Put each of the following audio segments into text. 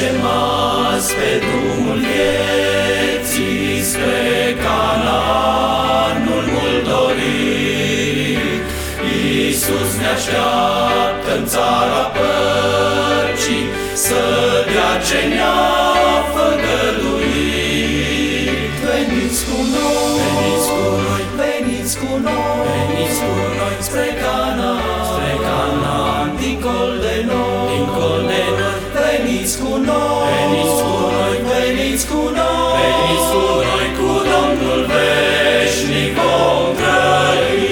mergem azi pe drumul vieții spre Canaanul mult dorit. Iisus ne așteaptă-n țara păcii, să dea ce ne-a făgăduit. Veniți cu noi, veniți cu noi, veniți cu noi, veniți cu noi spre Canaan, spre Canaan, dincolo de noi, dincolo de noi. Veniți cu noi, veniți cu noi, veniți cu noi, veniți cu noi, cu Domnul veșnic vom trăi.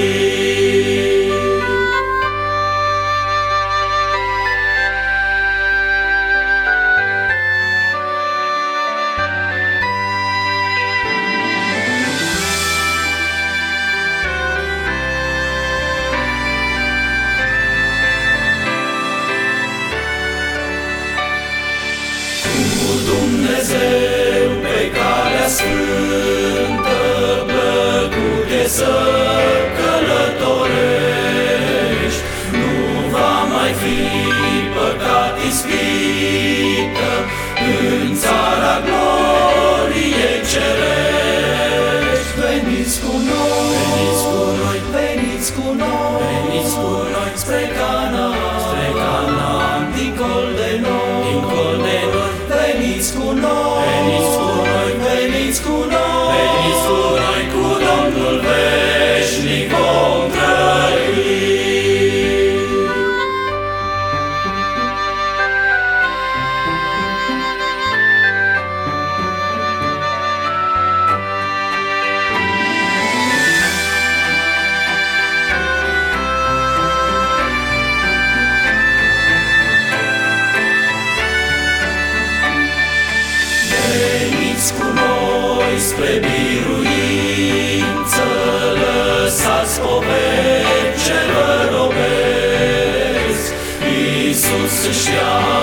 Dumnezeu pe calea sfântă, plăcut e să călătorești. Nu va mai fi păcat ispită în țara gloriei cerești. Veniți cu noi, veniți cu noi, veniți cu noi, veniți cu noi spre Canaan, spre Canaan, dincolo de noi, dincolo de noi. Veniți cu noi, veniți cu noi, veniți cu noi, veniți cu noi, cu Domnul veșnic vom trăi. Veniți cu noi spre biruință, lăsați poveri ce vă robesc. Iisus își ia